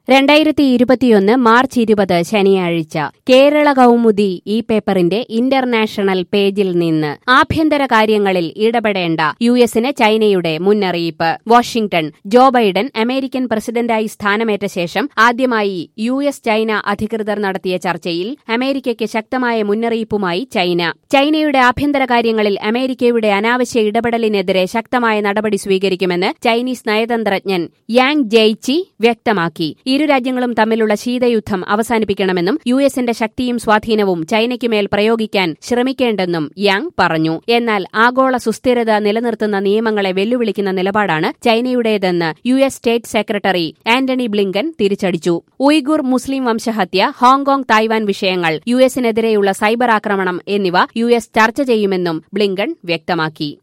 2021 March 20 ശനിയാഴ്ച കേരള കൗമുദി ഈ പേപ്പറിന്റെ ഇന്റർനാഷണൽ പേജിൽ നിന്ന് ആഭ്യന്തര കാര്യങ്ങളിൽ ഇടപെടേണ്ട യുഎസിന് ചൈനയുടെ മുന്നറിയിപ്പ്. വാഷിംഗ്ടൺ. ജോ ബൈഡൻ അമേരിക്കൻ പ്രസിഡന്റായി സ്ഥാനമേറ്റ ശേഷം ആദ്യമായി യുഎസ് ചൈന അധികൃതർ നടത്തിയ ചർച്ചയിൽ അമേരിക്കയ്ക്ക് ശക്തമായ മുന്നറിയിപ്പുമായി ചൈന. ചൈനയുടെ ആഭ്യന്തര കാര്യങ്ങളിൽ അമേരിക്കയുടെ അനാവശ്യ ഇടപെടലിനെതിരെ ശക്തമായ നടപടി സ്വീകരിക്കുമെന്ന് ചൈനീസ് നയതന്ത്രജ്ഞൻ യാങ് ജെയ്ചി വ്യക്തമാക്കി. ഇരു രാജ്യങ്ങളും തമ്മിലുള്ള ശീതയുദ്ധം അവസാനിപ്പിക്കണമെന്നും യുഎസിന്റെ ശക്തിയും സ്വാധീനവും ചൈനയ്ക്കുമേൽ പ്രയോഗിക്കാൻ ശ്രമിക്കേണ്ടെന്നും യാങ് പറഞ്ഞു. എന്നാൽ ആഗോള സുസ്ഥിരത നിലനിർത്തുന്ന നിയമങ്ങളെ വെല്ലുവിളിക്കുന്ന നിലപാടാണ് ചൈനയുടേതെന്ന് US state secretary Antony Blinken തിരിച്ചടിച്ചു. ഉയ്ഗുർ മുസ്ലിം വംശഹത്യ, ഹോങ്കോങ്, തായ്വാൻ വിഷയങ്ങൾ, യുഎസിനെതിരെയുള്ള സൈബർ ആക്രമണം എന്നിവ യുഎസ് ചർച്ച ചെയ്യുമെന്നും ബ്ലിങ്കൻ വ്യക്തമാക്കി.